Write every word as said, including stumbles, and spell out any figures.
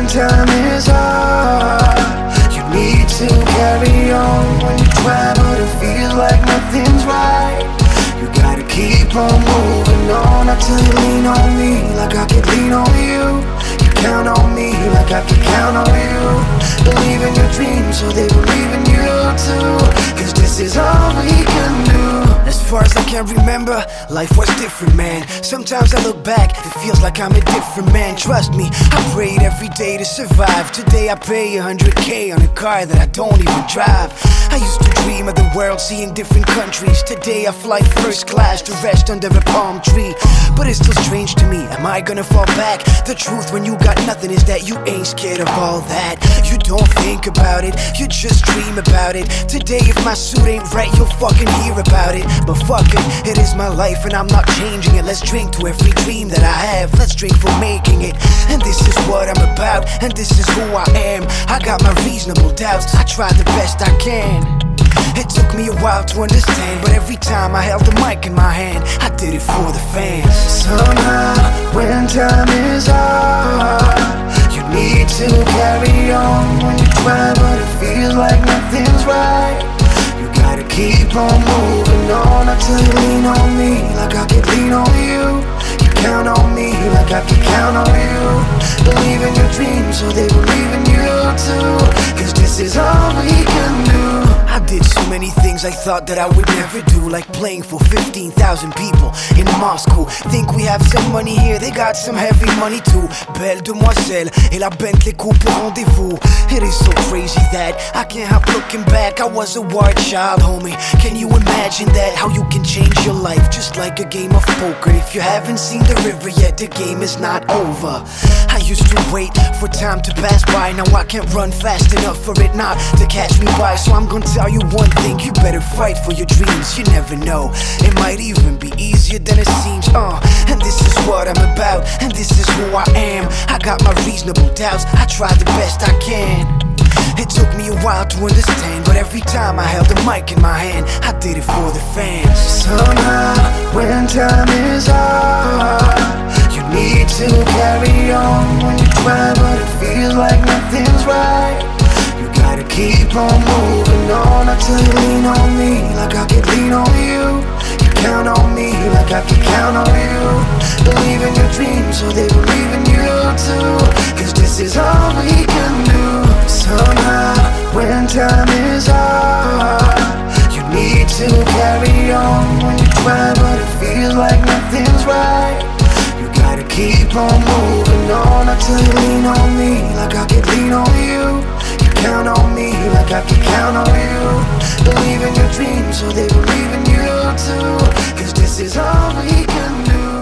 when time is hard. You need to carry on when you try, but it feels like nothing's right. You gotta keep on moving on until you lean on me like I could lean on you. You count on me like I could count on you. Believe in your dreams so they believe in you too, cause this is all we can do. As far as I can remember, life was different, man. Sometimes I look back, it feels like I'm a different man. Trust me, I prayed every day to survive. Today I pay a hundred K on a car that I don't even drive. I used to dream of the world, seeing different countries. Today I fly first class to rest under a palm tree. But it's still strange to me, am I gonna fall back? The truth when you got nothing is that you ain't scared of all that. You don't think about it, you just dream about it. Today if my suit ain't right, you'll fucking hear about it. But fuck it, it is my life and I'm not changing it. Let's drink to every dream that I have, let's drink for making it. And this is what I'm about, and this is who I am. I got my reasonable doubts, I try the best I can. It took me a while to understand, but every time I held the mic in my hand, I did it for the fans. Somehow, when time is hard, you need to carry on when you try, but it feels like nothing's right. You gotta keep on moving on until you lean on me like I could lean on you. You count on me like I could count on you. Believe in your dreams so they believe in you too, cause this is all we can do. I did so many things I thought that I would never do, like playing for fifteen thousand people in Moscow. Think we have some money here, they got some heavy money too. Belle demoiselle et la Bentley coupe au rendez-vous. It is so crazy that I can't help looking back. I was a wild child, homie. Can you imagine that? How you can change your life just like a game of poker. If you haven't seen the river yet, the game is not over. I used to wait for time to pass by. Now I can't run fast enough for it not to catch me by. So I'm gonna tell you one thing, you better fight for your dreams. You never know, it might even be easier than it seems. Uh, and this is what I'm about, and this is who I am. I got my reasonable doubts, I try the best I can. It took me a while to understand, but every time I held the mic in my hand, I did it for the fans. Somehow, when time is hard, you need to carry on when you try, but it feels like nothing's right. You gotta keep on moving on until you lean on me like I could lean on you. You count on me like I could count on you. Believe in your dreams so they believe in you too, cause this is all we can do. Somehow, when time is hard, you need to carry on when you try, but it feels like nothing's right. You gotta keep on moving on until you lean on me like I could lean on you. You count on me like I could count on you. Believe in your dreams so they believe in you too, cause this is all we can do.